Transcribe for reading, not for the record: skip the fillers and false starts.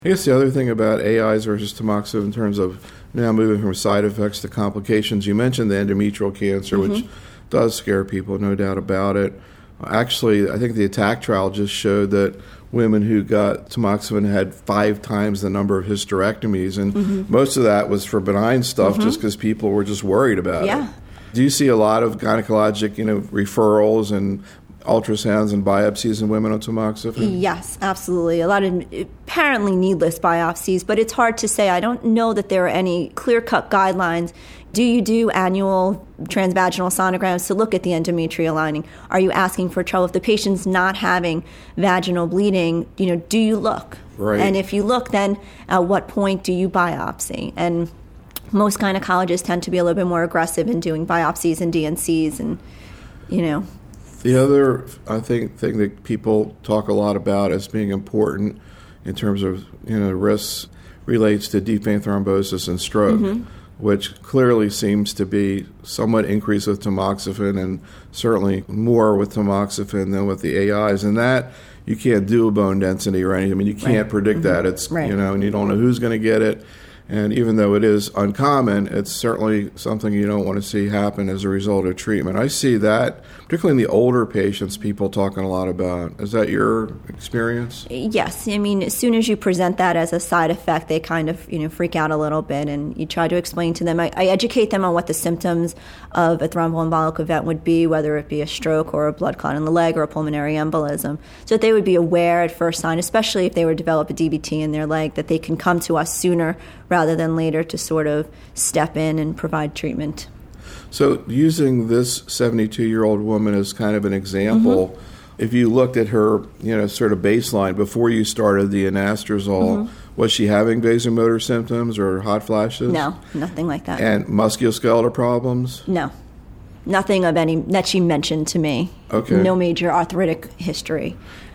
I guess the other thing about AIs versus tamoxifen in terms of now moving from side effects to complications, you mentioned the endometrial cancer, which does scare people, no doubt about it. Actually, I think the ATTACK trial just showed that women who got tamoxifen had 5 times the number of hysterectomies, and most of that was for benign stuff just because people were just worried about it. Do you see a lot of gynecologic, referrals and ultrasounds and biopsies in women on tamoxifen? Yes, absolutely. A lot of apparently needless biopsies, but it's hard to say. I don't know that there are any clear-cut guidelines. Do you do annual transvaginal sonograms to look at the endometrial lining? Are you asking for trouble? If the patient's not having vaginal bleeding, do you look? Right. And if you look, then at what point do you biopsy? And most gynecologists tend to be a little bit more aggressive in doing biopsies and DNCs and, The other, I think, thing that people talk a lot about as being important in terms of, risks relates to deep vein thrombosis and stroke, which clearly seems to be somewhat increased with tamoxifen and certainly more with tamoxifen than with the AIs. And that, you can't do a bone density or anything. I mean, you can't predict that. It's, and you don't know who's going to get it. And even though it is uncommon, it's certainly something you don't want to see happen as a result of treatment. I see that, particularly in the older patients, people talking a lot about. Is that your experience? Yes. I mean, as soon as you present that as a side effect, they kind of, freak out a little bit, and you try to explain to them. I educate them on what the symptoms of a thromboembolic event would be, whether it be a stroke or a blood clot in the leg or a pulmonary embolism, so that they would be aware at first sign, especially if they were to develop a DVT in their leg, that they can come to us sooner rather than later to sort of step in and provide treatment. So using this 72-year-old woman as kind of an example, if you looked at her, sort of baseline before you started the anastrozole, was she having vasomotor symptoms or hot flashes? No, nothing like that. And musculoskeletal problems? No. Nothing of any that she mentioned to me. Okay. No major arthritic history.